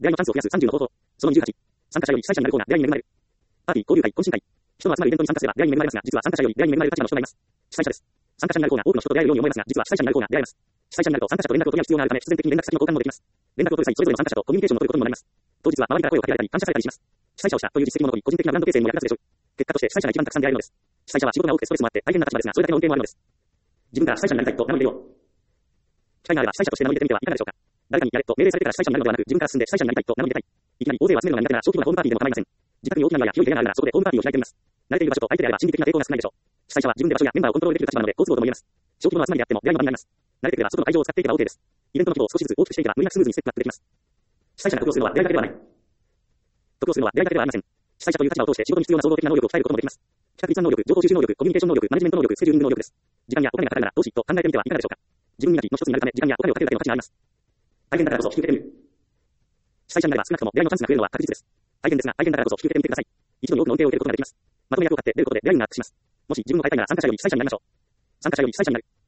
出会いのチャンスを増やす30の方法。その28。参加者より主催者になるコーナー、出会いに恵まれる。パーティー、交流会、懇親会。人の集まるイベントに参加すれば出会いに恵まれますが、実は参加者より出会いに恵まれる立場の人がいます。主催者です。参加者になるコーナー、多くの人と出会えるように思いますが、実は主催者になるコーナー、出会えます。主催者になると参加者と連絡を取り合う必要があるため、必然的に連絡先の交換もできます。連絡を取る際、それぞれの参加者とコミュニケーションを取ることにもなります。当日は周りから声をかけられたり、感謝されたりします。主催者をしたという実績も残り、個人的なブランド形成にも役立つでしょう。結果として主催者が一番たくさん出会えるのです。主催者は仕事が多くてストレスもあって大変な立場ですが、それだけの恩恵もあるのです。自分が主催者になりたいと名乗り出よう。機会があれば主催者として名乗り出てみてはいかがでしょうか。誰かにやれと命令されてから主催者になるのではなく、自分から進んで主催者になりたいと名乗り出たい。いきなり大勢を集めるのが苦手な小規模なホームパーティーでも構いません。自宅に大きな庭や広い部屋があるならそこでホームパーティーを開いてみます。慣れている場所と相手であれば心理的な抵抗が少ないでしょう。主催者は自分で場所やメンバーをコントロールできる立場なので好都合とも言えます。小規模の集まりであっても出会いの場になります。慣れてくれば外の会場を使っていけば OK です。イベントの規模を少しずつ大きくしていけば無理なくスムーズにステップアップできます。主催者が得をするのは出会いだけではない。得をするのは出会いだけではありません。主催者という立場を通して仕事に必要な総合的な能力を鍛えることもできます。企画立案能力、情報収集能力、コミュニケーション能力、マネジメント能力、スケジューリング能力です。時間やお金がかかるならどうしと考えてみてはいかがでしょうか。自分磨きの一つになるため時間やお金をかけるだけの価値があります。大変だからこそ引き受けてみる。主催者になれば少なくとも出会いのチャンスが増えるのは確実です。大変ですが、大変だからこそ引き受けてみてください。一度に多くの恩恵を受けることができます。まとめ役を買って出ることで出会いになってします。もし自分を変えたいなら参加者より主催者になりましょう。参加者より主催者になる。